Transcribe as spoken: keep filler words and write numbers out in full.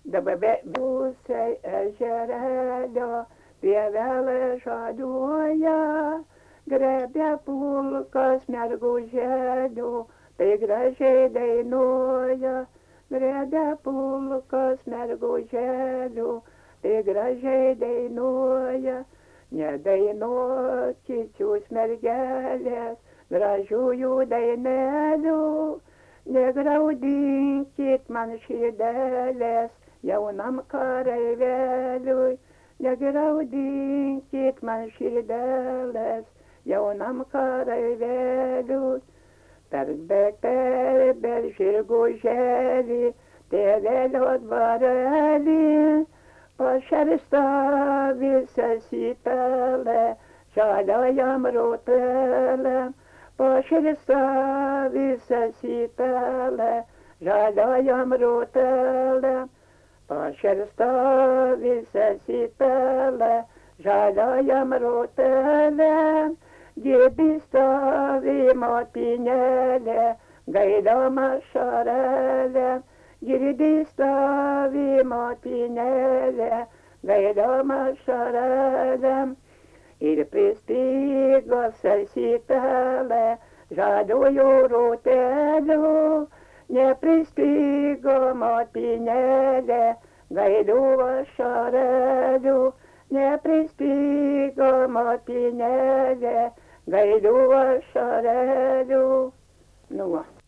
dabar be būsiai ežerelio, pievelė žaliuoja, grebia pulkas mergužėlių, tai gražiai dainuoja, grebia pulkas mergužėlių, tai gražiai dainuoja, nedainuokit jūs mergelės, gražiųjų dainelių, negraudinkit man širdelės, jaunam kareivėliui, negraudinkit man širdelės, jaunam kareivėliui. Perbėk, perbėk žirgužėlį, tėvelio dvarelį, pašersta visas į pelę, žaliajam rotelėm, pašersta visas į pelę, žaliajam rotelėm, pašersta visas į pelę, žaliajam rotelėm, girdi stovi motinėlė, gaidama šarelė, girdi stovi motinėlė, gaidama šarelė, ir pristigo sasitelė, žaliųjų rūtelių, nepristigo motinėlė, gaidų ašarelių, nepristigo motinėlė, gaidų ašarelių. Nu va.